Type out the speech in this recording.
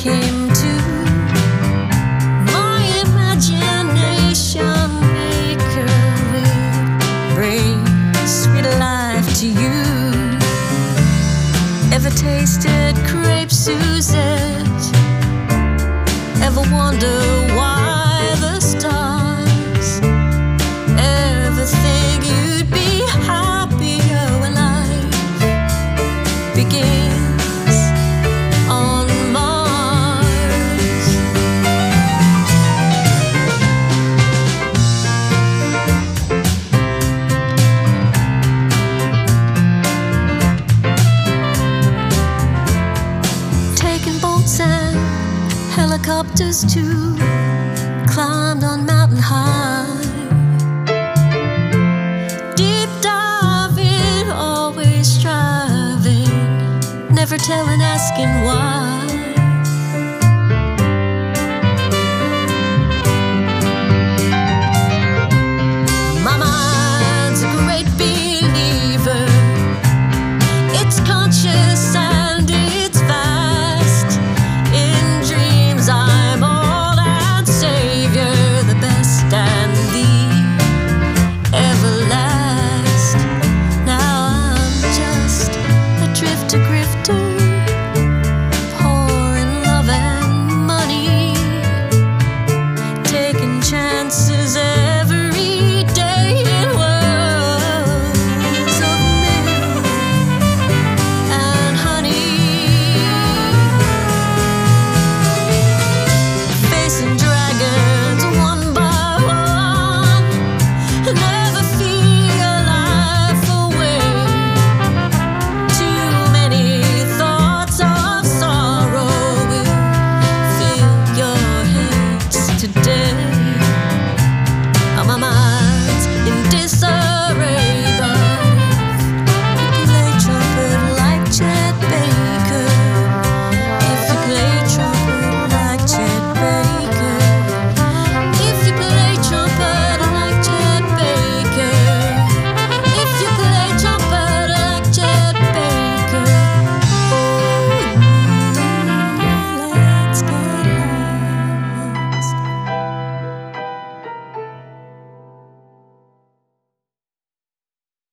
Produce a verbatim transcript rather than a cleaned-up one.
came to. My imagination make a will bring sweet life to you. Ever tasted crepe Suzette? Ever wonder why the stars ever think you'd be happier when life begins on Mars? Taking boats and helicopters too, climbed on mountain high. Deep diving, always striving, never telling, asking why.